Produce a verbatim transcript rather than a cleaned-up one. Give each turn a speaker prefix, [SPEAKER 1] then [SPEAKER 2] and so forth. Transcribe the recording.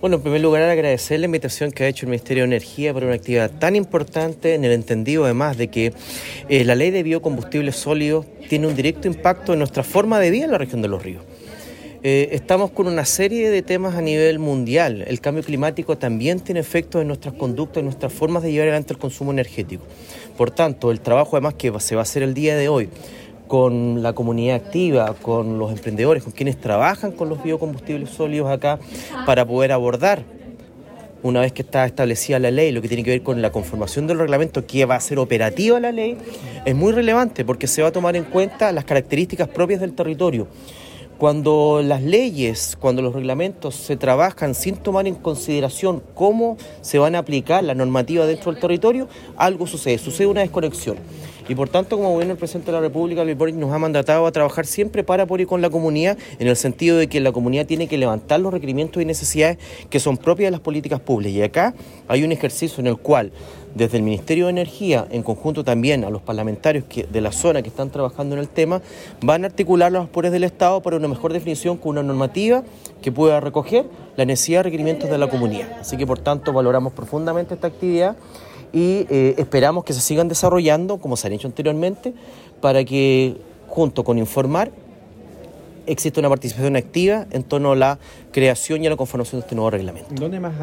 [SPEAKER 1] Bueno, en primer lugar agradecer la invitación que ha hecho el Ministerio de Energía para una actividad tan importante, en el entendido además de que eh, la ley de biocombustibles sólidos tiene un directo impacto en nuestra forma de vida en la región de Los Ríos. Eh, estamos con una serie de temas a nivel mundial. El cambio climático también tiene efectos en nuestras conductas, en nuestras formas de llevar adelante el consumo energético. Por tanto, el trabajo además que se va a hacer el día de hoy con la comunidad activa, con los emprendedores, con quienes trabajan con los biocombustibles sólidos acá, para poder abordar, una vez que está establecida la ley, lo que tiene que ver con la conformación del reglamento, que va a ser operativa la ley, es muy relevante porque se va a tomar en cuenta las características propias del territorio. Cuando las leyes, cuando los reglamentos se trabajan sin tomar en consideración cómo se van a aplicar la normativa dentro del territorio, algo sucede, sucede una desconexión. Y por tanto, como gobierno del presidente de la República, Luis Boric, nos ha mandatado a trabajar siempre para, por y con la comunidad, en el sentido de que la comunidad tiene que levantar los requerimientos y necesidades que son propias de las políticas públicas. Y acá hay un ejercicio en el cual, desde el Ministerio de Energía, en conjunto también a los parlamentarios que, de la zona que están trabajando en el tema, van a articular los poderes del Estado para una mejor definición con una normativa que pueda recoger la necesidad de requerimientos de la comunidad. Así que, por tanto, valoramos profundamente esta actividad y eh, esperamos que se sigan desarrollando, como se han hecho anteriormente, para que, junto con informar, exista una participación activa en torno a la creación y a la conformación de este nuevo reglamento.
[SPEAKER 2] ¿Dónde más